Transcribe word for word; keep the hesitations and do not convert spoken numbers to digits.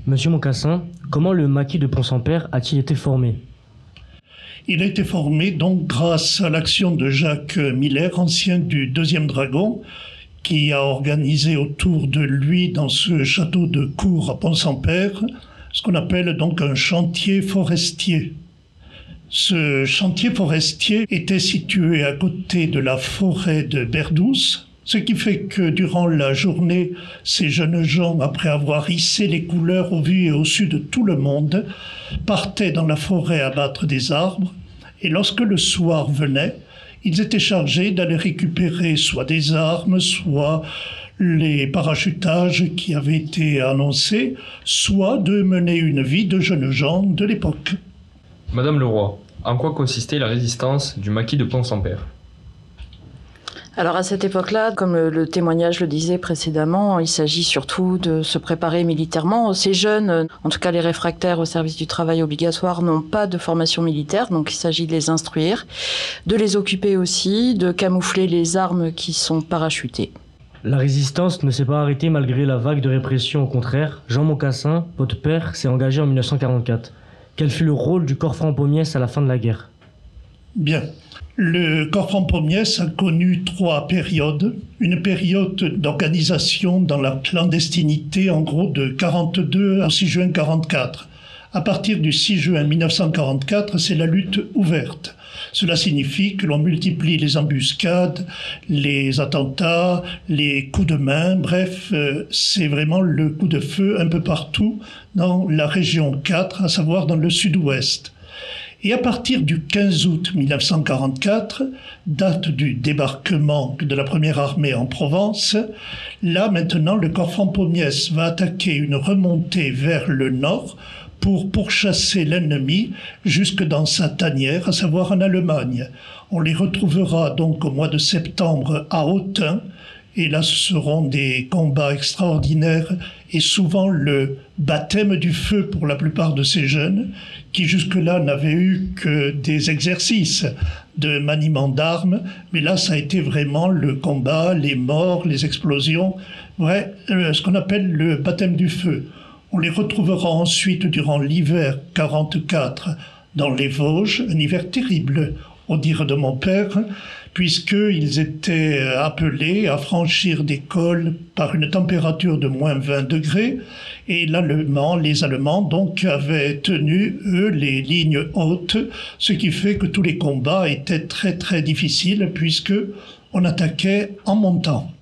Monsieur Mocassin, comment le maquis de Pont-Sans-Père a-t-il été formé? Il a été formé donc grâce à l'action de Jacques Miller, ancien du deuxième Dragon, qui a organisé autour de lui, dans ce château de Cours à Pont-Sans-Père, ce qu'on appelle donc un chantier forestier. Ce chantier forestier était situé à côté de la forêt de Berdoues, ce qui fait que durant la journée, ces jeunes gens, après avoir hissé les couleurs au vu et au su de tout le monde, partaient dans la forêt abattre des arbres, et lorsque le soir venait, ils étaient chargés d'aller récupérer soit des armes, soit les parachutages qui avaient été annoncés, soit de mener une vie de jeunes gens de l'époque. Madame le Roi, en quoi consistait la résistance du maquis de Pont-Sans-Père? Alors à cette époque-là, comme le, le témoignage le disait précédemment, il s'agit surtout de se préparer militairement. Ces jeunes, en tout cas les réfractaires au service du travail obligatoire, n'ont pas de formation militaire, donc il s'agit de les instruire, de les occuper aussi, de camoufler les armes qui sont parachutées. La résistance ne s'est pas arrêtée malgré la vague de répression. Au contraire, Jean Mocassin, votre père, s'est engagé en mille neuf cent quarante-quatre. Quel fut le rôle du corps franc-pommiès à la fin de la guerre? Bien. Le corps franc-pommiès a connu trois périodes. Une période d'organisation dans la clandestinité, en gros de quarante-deux au six juin quarante-quatre. À partir du six juin mille neuf cent quarante-quatre, c'est la lutte ouverte. Cela signifie que l'on multiplie les embuscades, les attentats, les coups de main, bref, euh, c'est vraiment le coup de feu un peu partout dans la région quatre, à savoir dans le sud-ouest. Et à partir du quinze août mille neuf cent quarante-quatre, date du débarquement de la première armée en Provence, là maintenant le corps franc-pommiès va attaquer une remontée vers le nord pour pourchasser l'ennemi jusque dans sa tanière, à savoir en Allemagne. On les retrouvera donc au mois de septembre à Autun, et là ce seront des combats extraordinaires et souvent le baptême du feu pour la plupart de ces jeunes qui jusque-là n'avaient eu que des exercices de maniement d'armes, mais là ça a été vraiment le combat, les morts, les explosions, ouais, ce qu'on appelle le baptême du feu. On les retrouvera ensuite durant l'hiver quarante-quatre dans les Vosges, un hiver terrible, au dire de mon père, puisqu'ils étaient appelés à franchir des cols par une température de moins vingt degrés, et l'Allemand, les Allemands donc avaient tenu, eux, les lignes hautes, ce qui fait que tous les combats étaient très très difficiles, puisque on attaquait en montant.